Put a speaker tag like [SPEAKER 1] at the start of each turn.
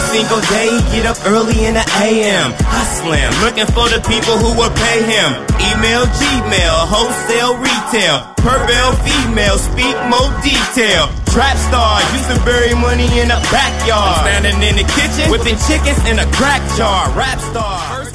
[SPEAKER 1] single day, get up early in the AM, hustling, looking for the people who will pay him. Email, Gmail, wholesale, retail, per bell, female, speak more detail. Trap star, used to bury money in the backyard. I'm standing in the kitchen, whipping chickens in a crack jar. Rap star.